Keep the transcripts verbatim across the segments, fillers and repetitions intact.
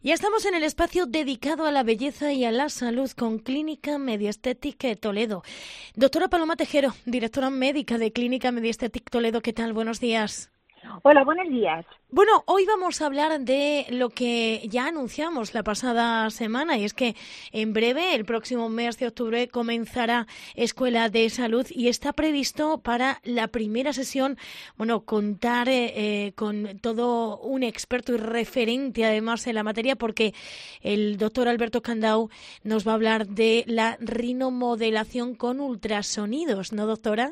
Ya estamos en el espacio dedicado a la belleza y a la salud con Clínica Mediestética Toledo. Doctora Paloma Tejero, directora médica de Clínica Mediestética Toledo, ¿qué tal? Buenos días. Hola, buenos días. Bueno, hoy vamos a hablar de lo que ya anunciamos la pasada semana, y es que en breve, el próximo mes de octubre, comenzará Escuela de Salud y está previsto para la primera sesión, bueno, contar eh, con todo un experto y referente además en la materia, porque el doctor Alberto Candau nos va a hablar de la rinomodelación con ultrasonidos, ¿no, doctora?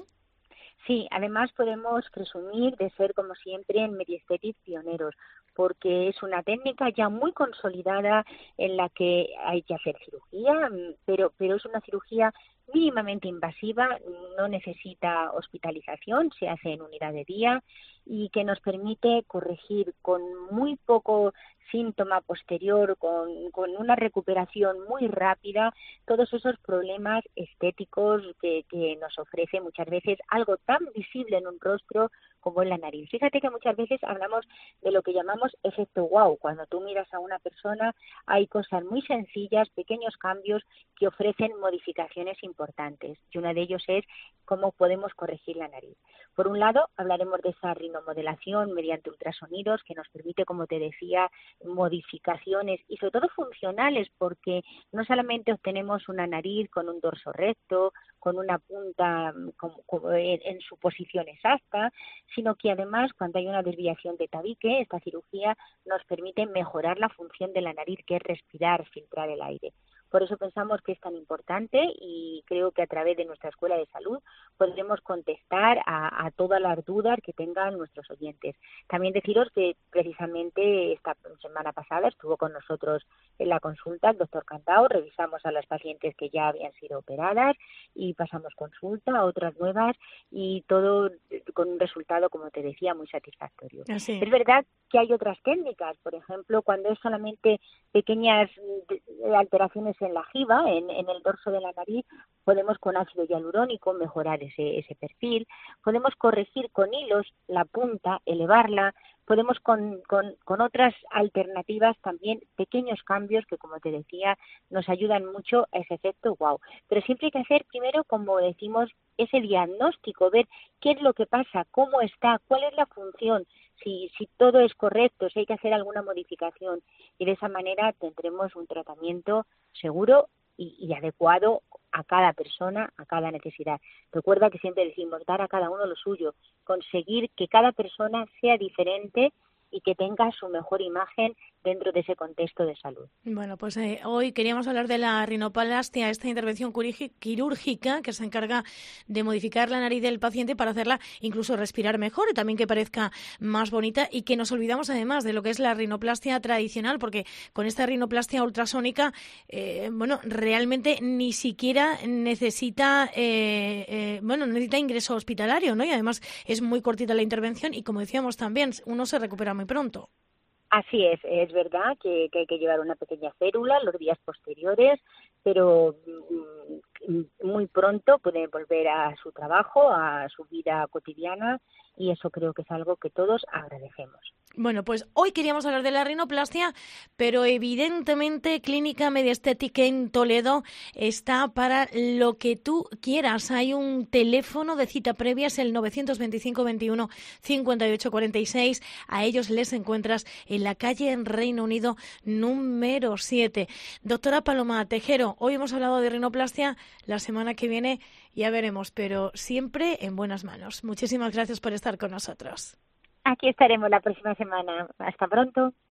Sí, además podemos presumir de ser, como siempre, en Mediesthetic pioneros, porque es una técnica ya muy consolidada en la que hay que hacer cirugía, pero, pero es una cirugía mínimamente invasiva, no necesita hospitalización, se hace en unidad de día y que nos permite corregir con muy poco síntoma posterior, con, con una recuperación muy rápida, todos esos problemas estéticos que, que nos ofrece muchas veces algo tan visible en un rostro como en la nariz. Fíjate que muchas veces hablamos de lo que llamamos efecto wow. Cuando tú miras a una persona hay cosas muy sencillas, pequeños cambios que ofrecen modificaciones importantes. Y uno de ellos es cómo podemos corregir la nariz. Por un lado, hablaremos de esa rinomodelación mediante ultrasonidos que nos permite, como te decía, modificaciones y sobre todo funcionales, porque no solamente obtenemos una nariz con un dorso recto, con una punta como, como en, en su posición exacta, sino que además cuando hay una desviación de tabique, esta cirugía nos permite mejorar la función de la nariz, que es respirar, filtrar el aire. Por eso pensamos que es tan importante y creo que a través de nuestra Escuela de Salud podremos contestar a, a todas las dudas que tengan nuestros oyentes. También deciros que precisamente esta semana pasada estuvo con nosotros en la consulta el doctor Candau, revisamos a las pacientes que ya habían sido operadas y pasamos consulta a otras nuevas y todo con un resultado, como te decía, muy satisfactorio. Así. Es verdad que hay otras técnicas, por ejemplo, cuando es solamente pequeñas alteraciones en la jiba, en, en el dorso de la nariz, podemos con ácido hialurónico mejorar ese, ese perfil, podemos corregir con hilos la punta, elevarla, podemos con, con, con otras alternativas también pequeños cambios que, como te decía, nos ayudan mucho a ese efecto wow. Pero siempre hay que hacer primero, como decimos, ese diagnóstico, ver qué es lo que pasa, cómo está, cuál es la función, si, si todo es correcto, si hay que hacer alguna modificación, y de esa manera tendremos un tratamiento seguro y, y adecuado a cada persona, a cada necesidad. Recuerda que siempre decimos dar a cada uno lo suyo, conseguir que cada persona sea diferente y que tenga su mejor imagen dentro de ese contexto de salud. Bueno, pues eh, hoy queríamos hablar de la rinoplastia, esta intervención quirúrgica que se encarga de modificar la nariz del paciente para hacerla incluso respirar mejor y también que parezca más bonita, y que nos olvidamos además de lo que es la rinoplastia tradicional, porque con esta rinoplastia ultrasónica, eh, bueno, realmente ni siquiera necesita, eh, eh, bueno, necesita ingreso hospitalario, ¿no? Y además es muy cortita la intervención y, como decíamos también, uno se recupera muy pronto. Así es, es verdad que, que hay que llevar una pequeña férula los días posteriores, pero mm, muy pronto puede volver a su trabajo, a su vida cotidiana, y eso creo que es algo que todos agradecemos. Bueno, pues hoy queríamos hablar de la rinoplastia, pero evidentemente Clínica Mediestética en Toledo está para lo que tú quieras. Hay un teléfono de cita previa, es el novecientos veinticinco veintiuno cincuenta y ocho cuarenta y seis. A ellos les encuentras en la calle en Reino Unido número siete. Doctora Paloma Tejero, hoy hemos hablado de rinoplastia, la semana que viene ya veremos, pero siempre en buenas manos. Muchísimas gracias por estar con nosotros. Aquí estaremos la próxima semana. Hasta pronto.